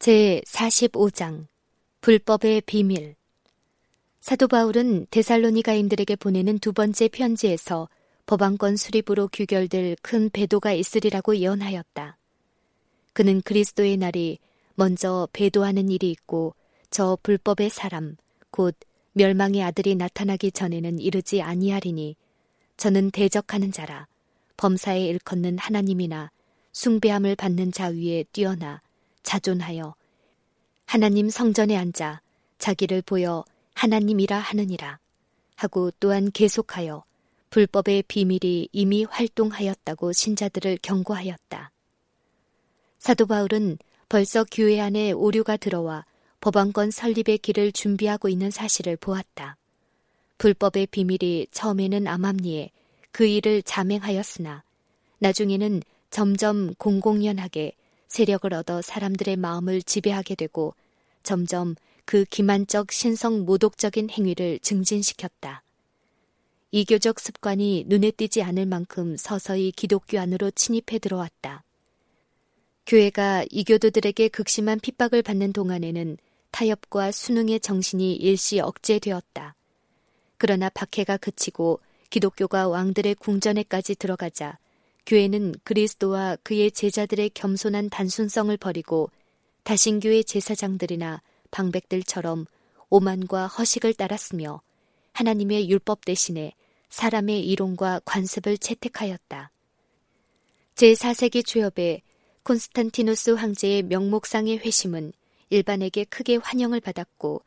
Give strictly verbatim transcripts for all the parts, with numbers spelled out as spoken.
제사십오 장 불법의 비밀. 사도 바울은 데살로니가인들에게 보내는 두 번째 편지에서 법안권 수립으로 규결될 큰 배도가 있으리라고 예언하였다. 그는 그리스도의 날이 먼저 배도하는 일이 있고 저 불법의 사람 곧 멸망의 아들이 나타나기 전에는 이르지 아니하리니 저는 대적하는 자라 범사에 일컫는 하나님이나 숭배함을 받는 자 위에 뛰어나 자존하여 하나님 성전에 앉아 자기를 보여 하나님이라 하느니라 하고 또한 계속하여 불법의 비밀이 이미 활동하였다고 신자들을 경고하였다. 사도 바울은 벌써 교회 안에 오류가 들어와 법안권 설립의 길을 준비하고 있는 사실을 보았다. 불법의 비밀이 처음에는 암암리에 그 일을 자맹하였으나 나중에는 점점 공공연하게 세력을 얻어 사람들의 마음을 지배하게 되고 점점 그 기만적 신성 모독적인 행위를 증진시켰다. 이교적 습관이 눈에 띄지 않을 만큼 서서히 기독교 안으로 침입해 들어왔다. 교회가 이교도들에게 극심한 핍박을 받는 동안에는 타협과 순응의 정신이 일시 억제되었다. 그러나 박해가 그치고 기독교가 왕들의 궁전에까지 들어가자 교회는 그리스도와 그의 제자들의 겸손한 단순성을 버리고 다신교의 제사장들이나 방백들처럼 오만과 허식을 따랐으며 하나님의 율법 대신에 사람의 이론과 관습을 채택하였다. 제사 세기 초엽에 콘스탄티누스 황제의 명목상의 회심은 일반에게 크게 환영을 받았고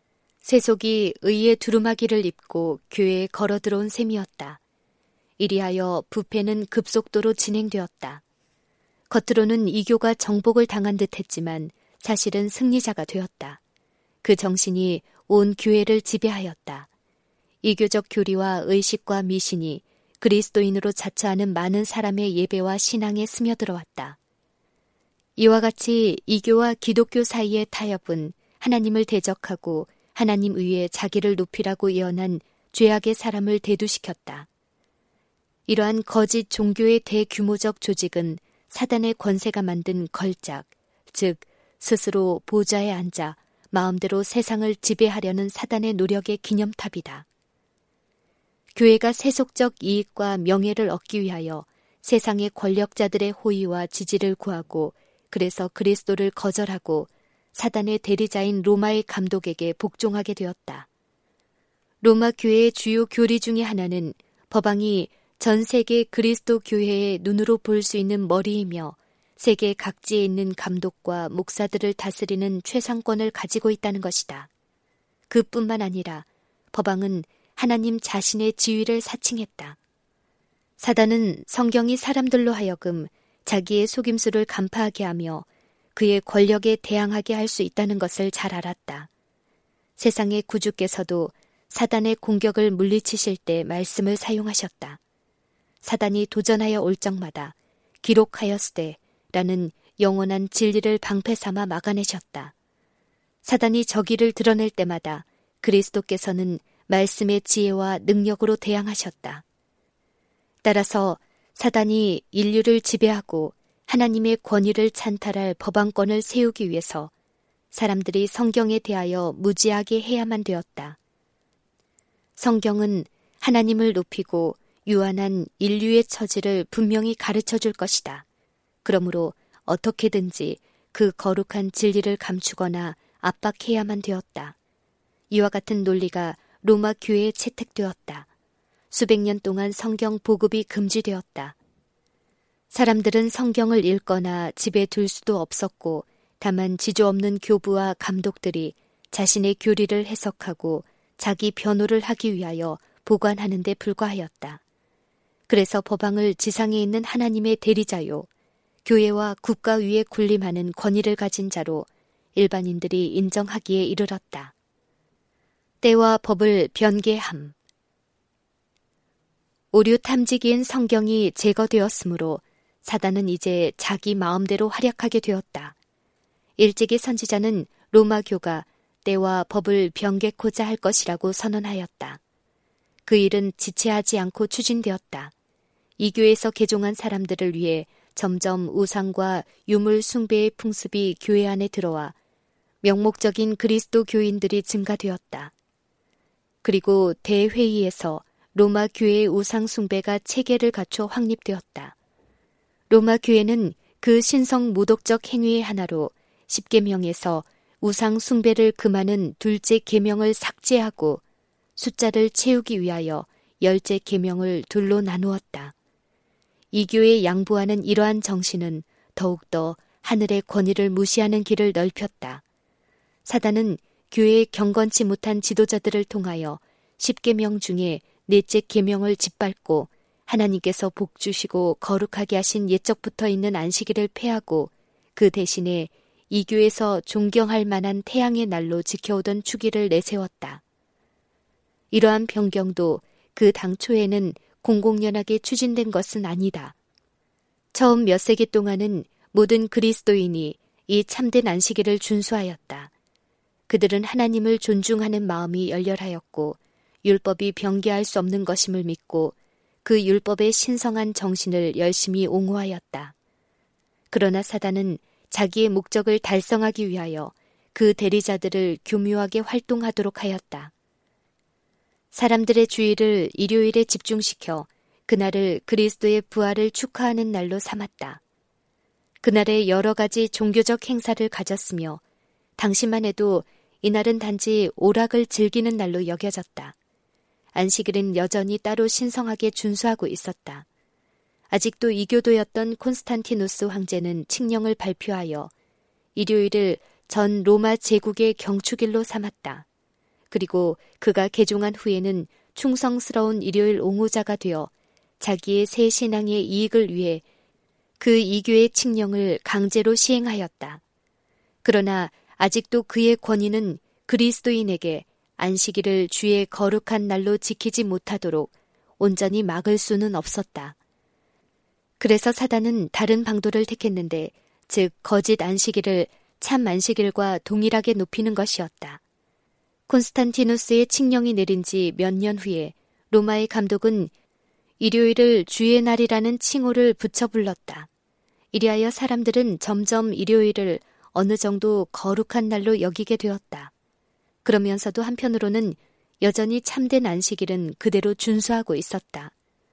세속이 의의 두루마기를 입고 교회에 걸어 들어온 셈이었다. 이리하여 부패는 급속도로 진행되었다. 겉으로는 이교가 정복을 당한 듯했지만 사실은 승리자가 되었다. 그 정신이 온 교회를 지배하였다. 이교적 교리와 의식과 미신이 그리스도인으로 자처하는 많은 사람의 예배와 신앙에 스며들어왔다. 이와 같이 이교와 기독교 사이의 타협은 하나님을 대적하고 하나님 위에 자기를 높이라고 예언한 죄악의 사람을 대두시켰다. 이러한 거짓 종교의 대규모적 조직은 사단의 권세가 만든 걸작, 즉 스스로 보좌에 앉아 마음대로 세상을 지배하려는 사단의 노력의 기념탑이다. 교회가 세속적 이익과 명예를 얻기 위하여 세상의 권력자들의 호의와 지지를 구하고 그래서 그리스도를 거절하고 사단의 대리자인 로마의 감독에게 복종하게 되었다. 로마 교회의 주요 교리 중의 하나는 법왕이 전 세계 그리스도 교회의 눈으로 볼 수 있는 머리이며 세계 각지에 있는 감독과 목사들을 다스리는 최상권을 가지고 있다는 것이다. 그뿐만 아니라 법왕은 하나님 자신의 지위를 사칭했다. 사단은 성경이 사람들로 하여금 자기의 속임수를 간파하게 하며 그의 권력에 대항하게 할 수 있다는 것을 잘 알았다. 세상의 구주께서도 사단의 공격을 물리치실 때 말씀을 사용하셨다. 사단이 도전하여 올 적마다 기록하였으되 라는 영원한 진리를 방패 삼아 막아내셨다. 사단이 저기를 드러낼 때마다 그리스도께서는 말씀의 지혜와 능력으로 대항하셨다. 따라서 사단이 인류를 지배하고 하나님의 권위를 찬탈할 법안권을 세우기 위해서 사람들이 성경에 대하여 무지하게 해야만 되었다. 성경은 하나님을 높이고 유한한 인류의 처지를 분명히 가르쳐 줄 것이다. 그러므로 어떻게든지 그 거룩한 진리를 감추거나 압박해야만 되었다. 이와 같은 논리가 로마 교회에 채택되었다. 수백 년 동안 성경 보급이 금지되었다. 사람들은 성경을 읽거나 집에 둘 수도 없었고 다만 지조 없는 교부와 감독들이 자신의 교리를 해석하고 자기 변호를 하기 위하여 보관하는 데 불과하였다. 그래서 법왕을 지상에 있는 하나님의 대리자요, 교회와 국가 위에 군림하는 권위를 가진 자로 일반인들이 인정하기에 이르렀다. 때와 법을 변개함. 오류 탐지기인 성경이 제거되었으므로 사단은 이제 자기 마음대로 활약하게 되었다. 일찍이 선지자는 로마교가 때와 법을 변개코자 할 것이라고 선언하였다. 그 일은 지체하지 않고 추진되었다. 이 교에서 개종한 사람들을 위해 점점 우상과 유물 숭배의 풍습이 교회 안에 들어와 명목적인 그리스도 교인들이 증가되었다. 그리고 대회의에서 로마 교회의 우상 숭배가 체계를 갖춰 확립되었다. 로마 교회는 그 신성 모독적 행위의 하나로 십계명에서 우상 숭배를 금하는 둘째 계명을 삭제하고 숫자를 채우기 위하여 열째 계명을 둘로 나누었다. 이 교회에 양보하는 이러한 정신은 더욱더 하늘의 권위를 무시하는 길을 넓혔다. 사단은 교회의 경건치 못한 지도자들을 통하여 십계명 중에 넷째 계명을 짓밟고 하나님께서 복 주시고 거룩하게 하신 옛적부터 있는 안식일을 폐하고 그 대신에 이 교회에서 존경할 만한 태양의 날로 지켜오던 주기를 내세웠다. 이러한 변경도 그 당초에는 공공연하게 추진된 것은 아니다. 처음 몇 세기 동안은 모든 그리스도인이 이 참된 안식일을 준수하였다. 그들은 하나님을 존중하는 마음이 열렬하였고 율법이 변개할 수 없는 것임을 믿고 그 율법의 신성한 정신을 열심히 옹호하였다. 그러나 사단은 자기의 목적을 달성하기 위하여 그 대리자들을 교묘하게 활동하도록 하였다. 사람들의 주의를 일요일에 집중시켜 그날을 그리스도의 부활을 축하하는 날로 삼았다. 그날에 여러 가지 종교적 행사를 가졌으며 당시만 해도 이날은 단지 오락을 즐기는 날로 여겨졌다. 안식일은 여전히 따로 신성하게 준수하고 있었다. 아직도 이교도였던 콘스탄티누스 황제는 칙령을 발표하여 일요일을 전 로마 제국의 경축일로 삼았다. 그리고 그가 개종한 후에는 충성스러운 일요일 옹호자가 되어 자기의 새 신앙의 이익을 위해 그 이교의 칙령을 강제로 시행하였다. 그러나 아직도 그의 권위는 그리스도인에게 안식일을 주의 거룩한 날로 지키지 못하도록 온전히 막을 수는 없었다. 그래서 사단은 다른 방도를 택했는데, 즉 거짓 안식일을 참 안식일과 동일하게 높이는 것이었다. 콘스탄티누스의 칙령이 내린 지 몇 년 후에 로마의 감독은 일요일을 주의 날이라는 칭호를 붙여 불렀다. 이리하여 사람들은 점점 일요일을 어느 정도 거룩한 날로 여기게 되었다. 그러면서도 한편으로는 여전히 참된 안식일은 그대로 준수하고 있었다.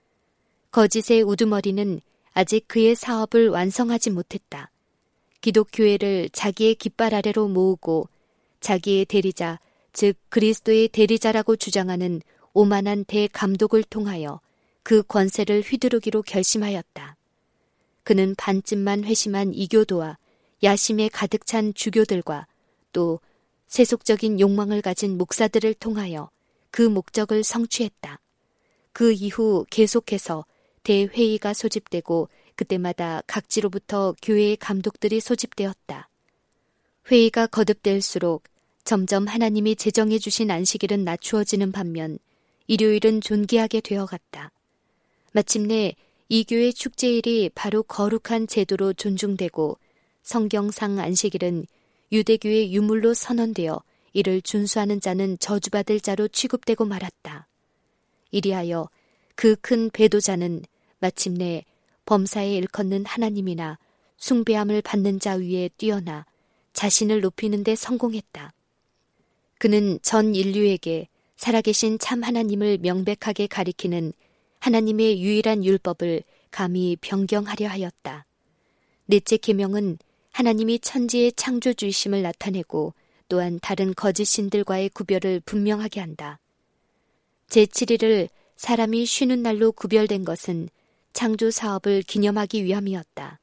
거짓의 우두머리는 아직 그의 사업을 완성하지 못했다. 기독교회를 자기의 깃발 아래로 모으고 자기의 대리자, 즉 그리스도의 대리자라고 주장하는 오만한 대감독을 통하여 그 권세를 휘두르기로 결심하였다. 그는 반쯤만 회심한 이교도와 야심에 가득 찬 주교들과 또 세속적인 욕망을 가진 목사들을 통하여 그 목적을 성취했다. 그 이후 계속해서 대회의가 소집되고 그때마다 각지로부터 교회의 감독들이 소집되었다. 회의가 거듭될수록 점점 하나님이 제정해 주신 안식일은 낮추어지는 반면 일요일은 존귀하게 되어갔다. 마침내 이 교회 축제일이 바로 거룩한 제도로 존중되고 성경상 안식일은 유대교의 유물로 선언되어 이를 준수하는 자는 저주받을 자로 취급되고 말았다. 이리하여 그 큰 배도자는 마침내 범사에 일컫는 하나님이나 숭배함을 받는 자 위에 뛰어나 자신을 높이는 데 성공했다. 그는 전 인류에게 살아계신 참 하나님을 명백하게 가리키는 하나님의 유일한 율법을 감히 변경하려 하였다. 넷째 계명은 하나님이 천지의 창조주이심을 나타내고 또한 다른 거짓 신들과의 구별을 분명하게 한다. 제칠 일을 사람이 쉬는 날로 구별된 것은 창조 사업을 기념하기 위함이었다.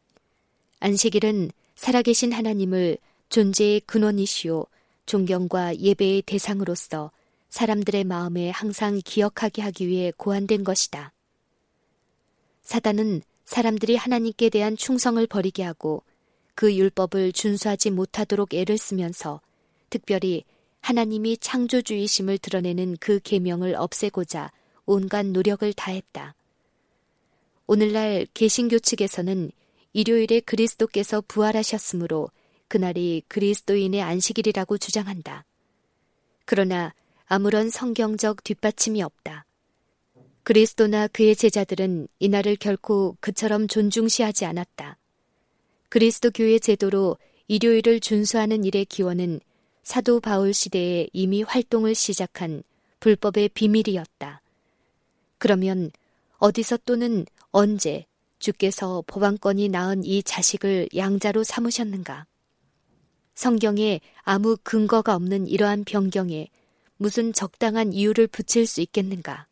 안식일은 살아계신 하나님을 존재의 근원이시오 존경과 예배의 대상으로서 사람들의 마음에 항상 기억하게 하기 위해 고안된 것이다. 사단은 사람들이 하나님께 대한 충성을 버리게 하고 그 율법을 준수하지 못하도록 애를 쓰면서 특별히 하나님이 창조주이심을 드러내는 그 계명을 없애고자 온갖 노력을 다했다. 오늘날 개신교 측에서는 일요일에 그리스도께서 부활하셨으므로 그날이 그리스도인의 안식일이라고 주장한다. 그러나 아무런 성경적 뒷받침이 없다. 그리스도나 그의 제자들은 이날을 결코 그처럼 존중시하지 않았다. 그리스도 교회 제도로 일요일을 준수하는 일의 기원은 사도 바울 시대에 이미 활동을 시작한 불법의 비밀이었다. 그러면 어디서 또는 언제 주께서 법안권이 낳은 이 자식을 양자로 삼으셨는가? 성경에 아무 근거가 없는 이러한 변경에 무슨 적당한 이유를 붙일 수 있겠는가?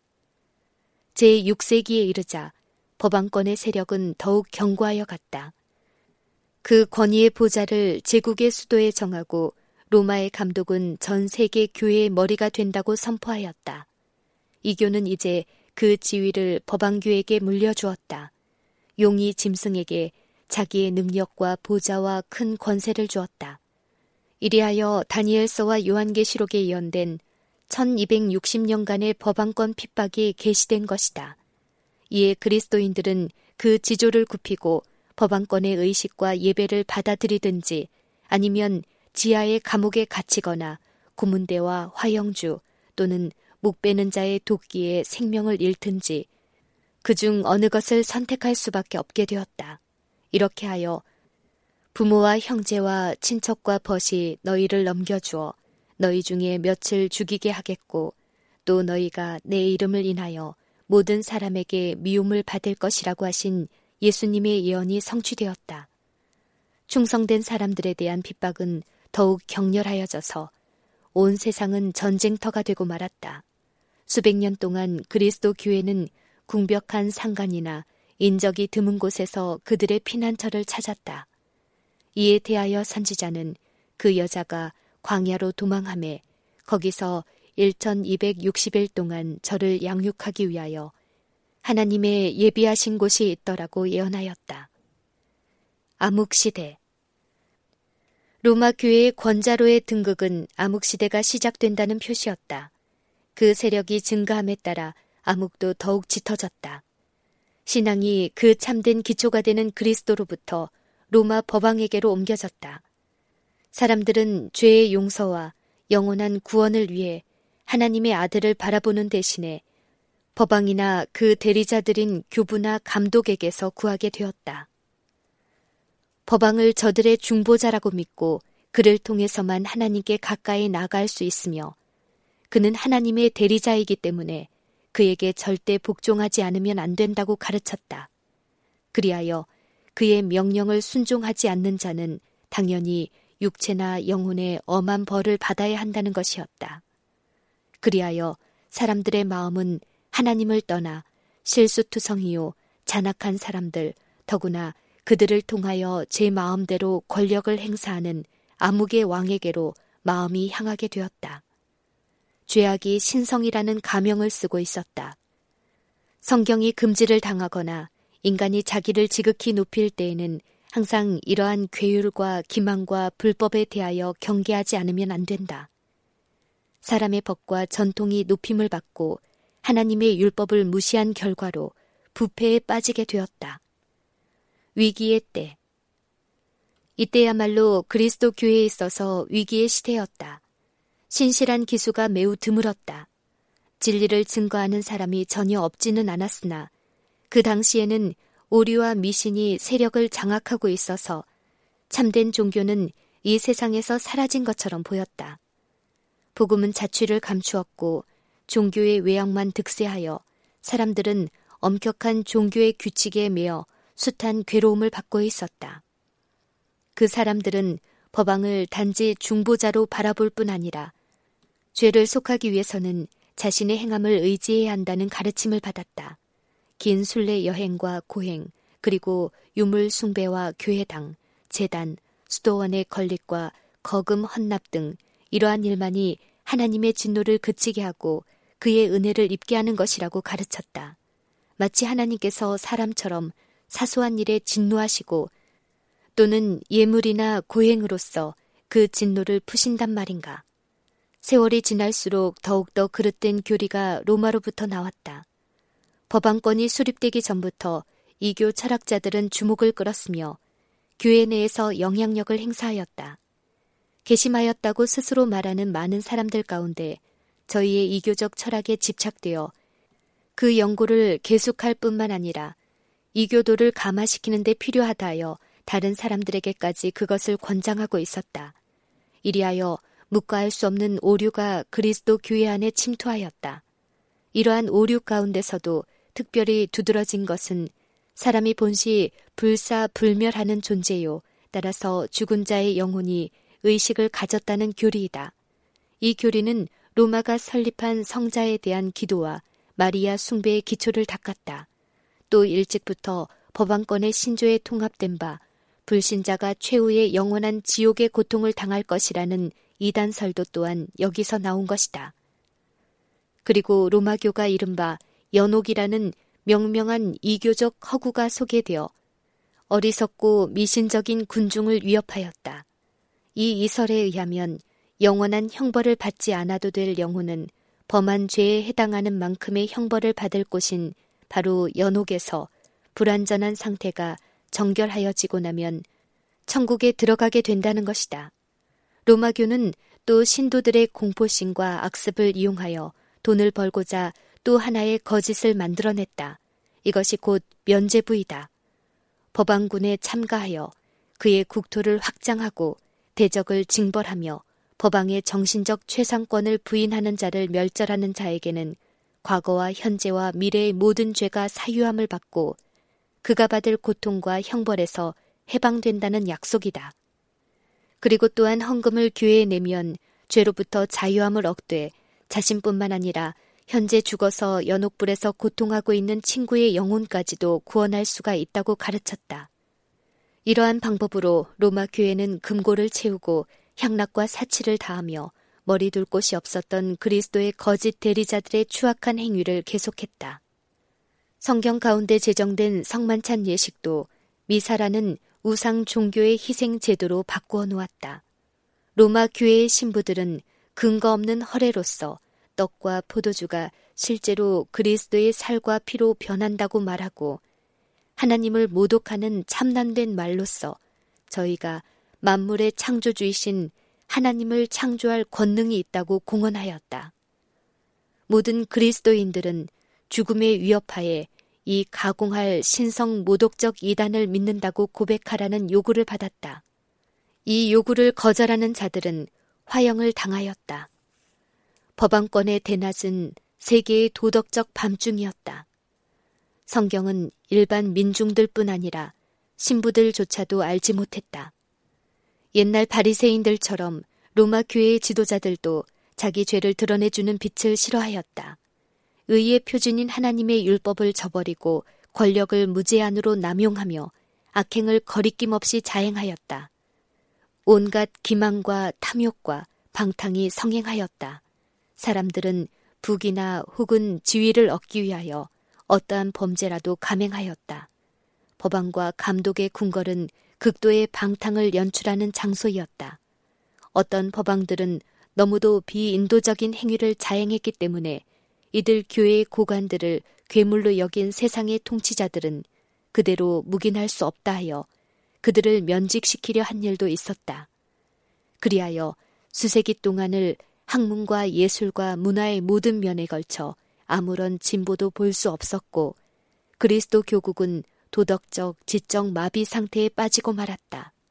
제육 세기에 이르자 법안권의 세력은 더욱 견고하여 갔다. 그 권위의 보좌를 제국의 수도에 정하고 로마의 감독은 전 세계 교회의 머리가 된다고 선포하였다. 이교는 이제 그 지위를 법안교에게 물려주었다. 용이 짐승에게 자기의 능력과 보좌와 큰 권세를 주었다. 이리하여 다니엘서와 요한계시록에 예언된 천이백육십 년간의 법안권 핍박이 계시된 것이다. 이에 그리스도인들은 그 지조를 굽히고 법안권의 의식과 예배를 받아들이든지 아니면 지하의 감옥에 갇히거나 고문대와 화형주 또는 목 베는 자의 도끼에 생명을 잃든지 그중 어느 것을 선택할 수밖에 없게 되었다. 이렇게 하여 부모와 형제와 친척과 벗이 너희를 넘겨주어 너희 중에 몇을 죽이게 하겠고 또 너희가 내 이름을 인하여 모든 사람에게 미움을 받을 것이라고 하신 예수님의 예언이 성취되었다. 충성된 사람들에 대한 핍박은 더욱 격렬하여져서 온 세상은 전쟁터가 되고 말았다. 수백 년 동안 그리스도 교회는 궁벽한 상간이나 인적이 드문 곳에서 그들의 피난처를 찾았다. 이에 대하여 선지자는 그 여자가 광야로 도망하매 거기서 천이백육십 일 동안 저를 양육하기 위하여 하나님의 예비하신 곳이 있더라고 예언하였다. 암흑시대. 로마 교회의 권자로의 등극은 암흑시대가 시작된다는 표시였다. 그 세력이 증가함에 따라 암흑도 더욱 짙어졌다. 신앙이 그 참된 기초가 되는 그리스도로부터 로마 법왕에게로 옮겨졌다. 사람들은 죄의 용서와 영원한 구원을 위해 하나님의 아들을 바라보는 대신에 법왕이나 그 대리자들인 교부나 감독에게서 구하게 되었다. 법왕을 저들의 중보자라고 믿고 그를 통해서만 하나님께 가까이 나아갈 수 있으며 그는 하나님의 대리자이기 때문에 그에게 절대 복종하지 않으면 안 된다고 가르쳤다. 그리하여 그의 명령을 순종하지 않는 자는 당연히 육체나 영혼의 엄한 벌을 받아야 한다는 것이었다. 그리하여 사람들의 마음은 하나님을 떠나 실수투성이요 잔악한 사람들, 더구나 그들을 통하여 제 마음대로 권력을 행사하는 암흑의 왕에게로 마음이 향하게 되었다. 죄악이 신성이라는 가명을 쓰고 있었다. 성경이 금지를 당하거나 인간이 자기를 지극히 높일 때에는 항상 이러한 괴율과 기만과 불법에 대하여 경계하지 않으면 안 된다. 사람의 법과 전통이 높임을 받고 하나님의 율법을 무시한 결과로 부패에 빠지게 되었다. 위기의 때. 이때야말로 그리스도 교회에 있어서 위기의 시대였다. 신실한 기수가 매우 드물었다. 진리를 증거하는 사람이 전혀 없지는 않았으나 그 당시에는 오류와 미신이 세력을 장악하고 있어서 참된 종교는 이 세상에서 사라진 것처럼 보였다. 복음은 자취를 감추었고 종교의 외양만 득세하여 사람들은 엄격한 종교의 규칙에 매여 숱한 괴로움을 받고 있었다. 그 사람들은 법왕을 단지 중보자로 바라볼 뿐 아니라 죄를 속하기 위해서는 자신의 행함을 의지해야 한다는 가르침을 받았다. 긴 순례 여행과 고행, 그리고 유물 숭배와 교회당, 제단, 수도원의 건립과 거금 헌납 등 이러한 일만이 하나님의 진노를 그치게 하고 그의 은혜를 입게 하는 것이라고 가르쳤다. 마치 하나님께서 사람처럼 사소한 일에 진노하시고 또는 예물이나 고행으로써 그 진노를 푸신단 말인가. 세월이 지날수록 더욱더 그릇된 교리가 로마로부터 나왔다. 법안권이 수립되기 전부터 이교 철학자들은 주목을 끌었으며 교회 내에서 영향력을 행사하였다. 개심하였다고 스스로 말하는 많은 사람들 가운데 저희의 이교적 철학에 집착되어 그 연구를 계속할 뿐만 아니라 이교도를 감화시키는 데 필요하다 하여 다른 사람들에게까지 그것을 권장하고 있었다. 이리하여 묵과할 수 없는 오류가 그리스도 교회 안에 침투하였다. 이러한 오류 가운데서도 특별히 두드러진 것은 사람이 본시 불사불멸하는 존재요, 따라서 죽은 자의 영혼이 의식을 가졌다는 교리이다. 이 교리는 로마가 설립한 성자에 대한 기도와 마리아 숭배의 기초를 닦았다. 또 일찍부터 법안권의 신조에 통합된 바 불신자가 최후의 영원한 지옥의 고통을 당할 것이라는 이단설도 또한 여기서 나온 것이다. 그리고 로마교가 이른바 연옥이라는 명명한 이교적 허구가 소개되어 어리석고 미신적인 군중을 위협하였다. 이 이설에 의하면 영원한 형벌을 받지 않아도 될 영혼은 범한 죄에 해당하는 만큼의 형벌을 받을 곳인 바로 연옥에서 불완전한 상태가 정결하여지고 나면 천국에 들어가게 된다는 것이다. 로마교는 또 신도들의 공포심과 악습을 이용하여 돈을 벌고자 또 하나의 거짓을 만들어냈다. 이것이 곧 면죄부이다. 법왕군에 참가하여 그의 국토를 확장하고 대적을 징벌하며 법왕의 정신적 최상권을 부인하는 자를 멸절하는 자에게는 과거와 현재와 미래의 모든 죄가 사유함을 받고 그가 받을 고통과 형벌에서 해방된다는 약속이다. 그리고 또한 헌금을 교회에 내면 죄로부터 자유함을 얻되 자신뿐만 아니라 현재 죽어서 연옥불에서 고통하고 있는 친구의 영혼까지도 구원할 수가 있다고 가르쳤다. 이러한 방법으로 로마 교회는 금고를 채우고 향락과 사치를 다하며 머리 둘 곳이 없었던 그리스도의 거짓 대리자들의 추악한 행위를 계속했다. 성경 가운데 제정된 성만찬 예식도 미사라는 우상 종교의 희생 제도로 바꾸어 놓았다. 로마 교회의 신부들은 근거 없는 허례로서 떡과 포도주가 실제로 그리스도의 살과 피로 변한다고 말하고 하나님을 모독하는 참남된 말로써 저희가 만물의 창조주이신 하나님을 창조할 권능이 있다고 공언하였다. 모든 그리스도인들은 죽음의 위협하에 이 가공할 신성 모독적 이단을 믿는다고 고백하라는 요구를 받았다. 이 요구를 거절하는 자들은 화형을 당하였다. 법안권의 대낮은 세계의 도덕적 밤중이었다. 성경은 일반 민중들뿐 아니라 신부들조차도 알지 못했다. 옛날 바리새인들처럼 로마 교회의 지도자들도 자기 죄를 드러내주는 빛을 싫어하였다. 의의 표준인 하나님의 율법을 저버리고 권력을 무제한으로 남용하며 악행을 거리낌 없이 자행하였다. 온갖 기망과 탐욕과 방탕이 성행하였다. 사람들은 부귀나 혹은 지위를 얻기 위하여 어떠한 범죄라도 감행하였다. 법안과 감독의 궁궐은 극도의 방탕을 연출하는 장소이었다. 어떤 법왕들은 너무도 비인도적인 행위를 자행했기 때문에 이들 교회의 고관들을 괴물로 여긴 세상의 통치자들은 그대로 묵인할 수 없다 하여 그들을 면직시키려 한 일도 있었다. 그리하여 수세기 동안을 학문과 예술과 문화의 모든 면에 걸쳐 아무런 진보도 볼 수 없었고 그리스도 교국은 도덕적, 지적 마비 상태에 빠지고 말았다.